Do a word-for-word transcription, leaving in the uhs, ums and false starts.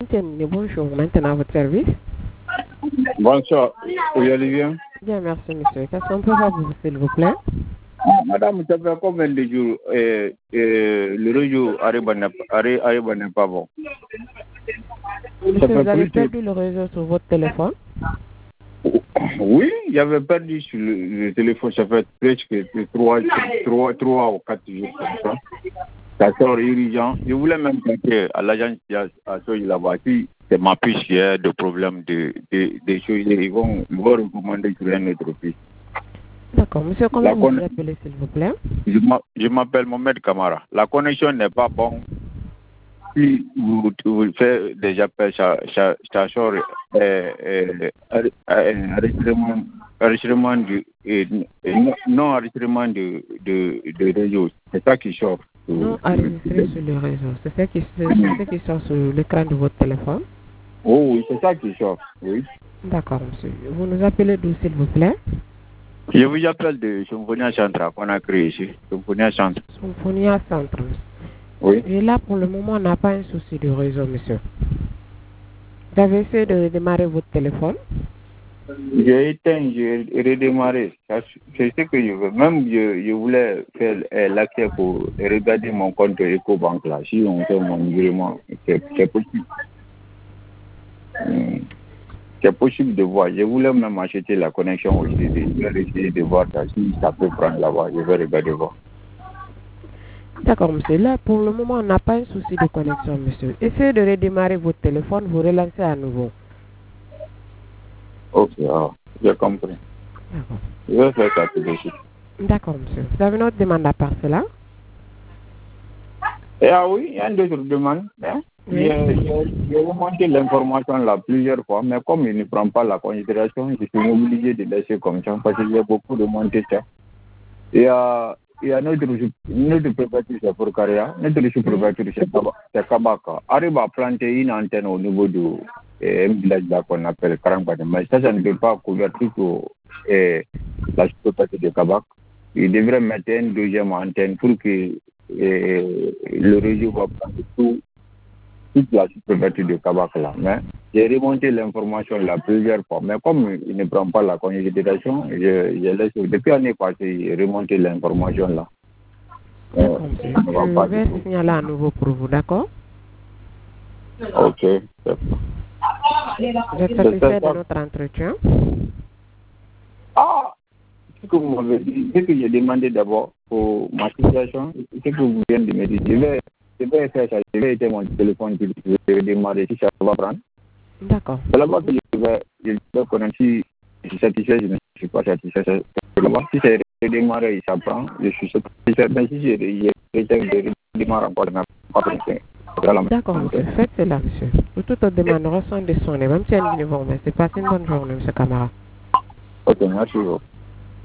Antenne, bonjour. Maintenant, à votre service. Bonsoir. Oui, Olivier. Bien, merci, monsieur. Qu'est-ce qu'on peut faire pour vous, s'il vous plaît? Madame, ça fait combien de jours euh, euh, le réseau arrive n'est pas bon? Monsieur, vous avez perdu le réseau sur votre téléphone? Oui, j'avais perdu sur le, le téléphone, ça fait presque trois ou quatre jours comme ça. Ça sort urgent. Je voulais même penser à l'agence à Soy là-bas. Si c'est ma puce qui a des problèmes de, de, de choses, ils vont, ils vont recommander sur un autre puce. D'accord. Monsieur, comment vous vous appelez, s'il vous plaît? Je m'appelle Mohamed Kamara. La connexion n'est pas bonne. Si vous, vous faites des appels, ça, ça, ça sort euh, euh, enregistrement, enregistrement du, euh, non enregistrement de, de, de réseau. C'est ça qui sort. Non enregistré sur le réseau. C'est ce qui, c'est ce qui sort sur l'écran de votre téléphone? Oh, oui, c'est ça qui sort. Oui. D'accord, monsieur. Vous nous appelez d'où, s'il vous plaît? Je vous appelle de Symphonia Centre qu'on a créé ici. Symphonia Centre. Symphonia Centre. Oui. Et là, pour le moment, on n'a pas un souci de réseau, monsieur. Vous avez essayé de redémarrer votre téléphone? J'ai éteint, j'ai redémarré. C'est ce que je veux. Même je, je voulais faire euh, l'accès pour regarder mon compte EcoBank là. Si on fait mon virement, c'est possible. Hum. C'est possible de voir. Je voulais même acheter la connexion aussi. Je vais essayer de voir ça. Si ça peut prendre là-bas, je vais regarder voir. D'accord, monsieur. Là, pour le moment, on n'a pas un souci de connexion, monsieur. Essayez de redémarrer votre téléphone, vous relancez à nouveau. Ok, ah, j'ai compris. D'accord. Je vais faire ça tout de suite. D'accord, monsieur. Vous avez une autre demande à part cela? Eh, ah oui, il y a une autre demande. Hein? Oui. J'ai remonté l'information là plusieurs fois, mais comme il ne prend pas la considération, je suis obligé de laisser comme ça parce qu'il y a beaucoup de monté ça. Il y a, il y a notre, notre propriétaire, c'est pour Caria, notre propriétaire, c'est Kabaka. Arrive à planter une antenne au niveau du eh, village là qu'on appelle Karambane, mais ça, ça ne peut pas couvrir tout eh, la propriété de Kabak. Il devrait mettre une deuxième antenne pour que eh, le réseau va prendre tout. toute la propriété de Kabak là. Mais j'ai remonté l'information là plusieurs fois. Mais comme il ne prend pas la considération, je, je laisse. Depuis l'année passée, j'ai remonté l'information là. D'accord, monsieur. Je vais signaler à nouveau pour vous, d'accord? Ok. Vous êtes satisfait de notre entretien? Ah! Ce que vous m'avez dit, ce que j'ai demandé d'abord pour ma situation, ce que vous venez de me dire, je vais, je vais faire ça, je vais éteindre mon téléphone, je vais démarrer si ça va prendre. D'accord. C'est là-bas que je vais, je vais connaître si je suis satisfait, je ne suis pas satisfait. C'est là-bas. Si c'est redémarré, ça prend, je suis satisfait. Mais si je redémarre encore, je n'ai pas pris. D'accord, monsieur. Faites cela, monsieur. Pour toute autre demande, reçoit des soins, même si elle ne vont, mais c'est passé une bonne journée, monsieur Camara. Ok, merci beaucoup.